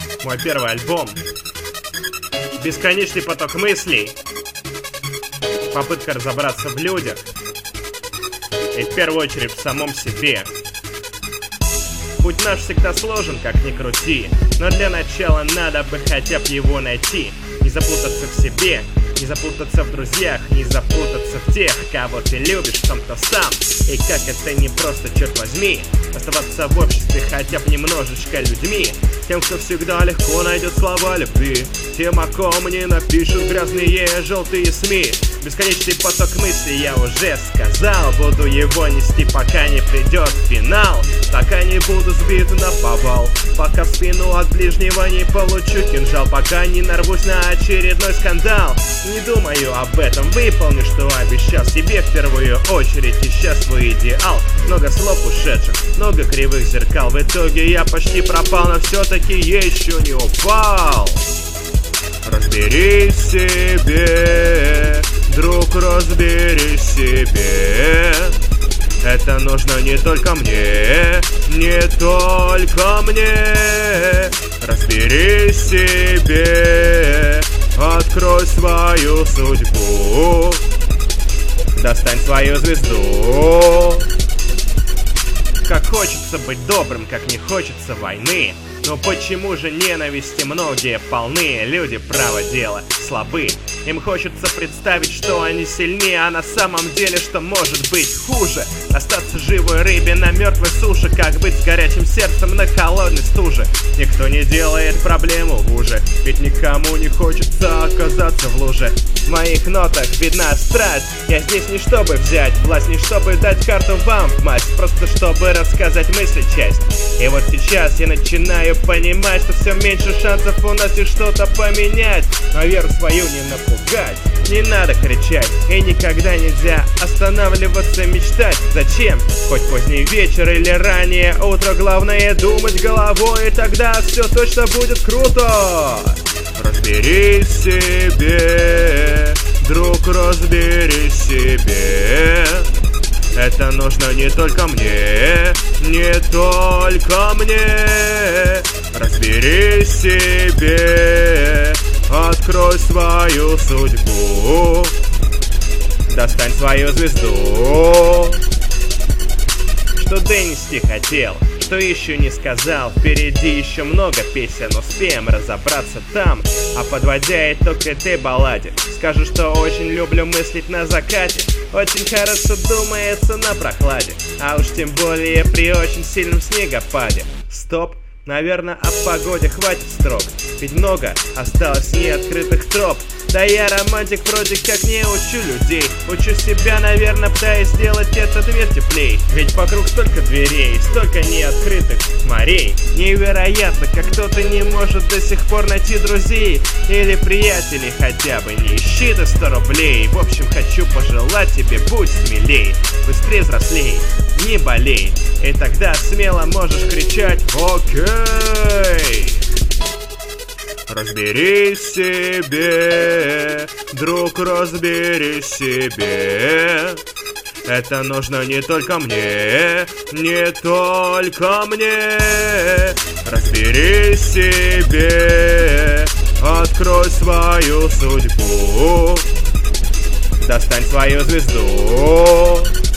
Мой первый альбом. Бесконечный поток мыслей. Попытка разобраться в людях. И в первую очередь в самом себе. Путь наш всегда сложен, как ни крути, но для начала надо бы хотя бы его найти. Не запутаться в себе, не запутаться в друзьях, не запутаться в тех, кого ты любишь, в том-то сам. И как это не просто, черт возьми, оставаться в обществе хотя бы немножечко людьми. Тем, кто всегда легко найдет слова любви, тем, о ком не напишут грязные желтые СМИ. Бесконечный поток мыслей я уже сказал, буду его нести, пока не придет финал, пока не буду сбит на повал, пока в спину от ближнего не получу кинжал, пока не нарвусь на очередной скандал. Не думаю об этом, выполню, что обещал себе в первую очередь, ища свой идеал. Много слов ушедших, много кривых зеркал, в итоге я почти пропал, но все-таки еще не упал. Разберись в себе, друг, разберись в себе. Это нужно не только мне, не только мне. Разберись в себе, открой свою судьбу, достань свою звезду. Как хочется быть добрым, как не хочется войны. Но почему же ненависти многие полны? Люди, право дело, слабы. Им хочется представить, что они сильнее, а на самом деле, что может быть хуже? Остаться живой рыбе на мертвой суше, как быть с горячим сердцем на холодной стуже? Никто не делает проблему хуже, ведь никому не хочется оказаться в луже. В моих нотах видна страсть, я здесь не чтобы взять власть, не чтобы дать карту вам в масть, просто чтобы рассказать мысли часть. И вот сейчас я начинаю понимать, что все меньше шансов у нас и что-то поменять, но веру свою не напугать. Не надо кричать, и никогда нельзя останавливаться мечтать. Зачем? Хоть поздний вечер или раннее утро, главное думать головой, и тогда все точно будет круто. Разберись в себе, друг, разберись в себе. Это нужно не только мне, не только мне. Разберись в себе, открой свою судьбу, достань свою звезду. Что донести хотел, что еще не сказал, впереди еще много песен, успеем разобраться там. А подводя итог этой балладе, скажу, что очень люблю мыслить на закате. Очень хорошо думается на прохладе, а уж тем более при очень сильном снегопаде. Стоп, наверное, о погоде хватит строк, ведь много осталось неоткрытых троп. Да я романтик, вроде как не учу людей, учу себя, наверное, пытаясь сделать этот мир теплей. Ведь вокруг столько дверей, столько неоткрытых морей. Невероятно, как кто-то не может до сих пор найти друзей или приятелей хотя бы. Не ищи ты 100 рублей. В общем, хочу пожелать тебе, будь смелей, быстрее взрослей, не болей, и тогда смело можешь кричать «Окей». Разберись в себе, друг, разберись в себе. Это нужно не только мне, не только мне. Разберись в себе, открой свою судьбу, достань свою звезду.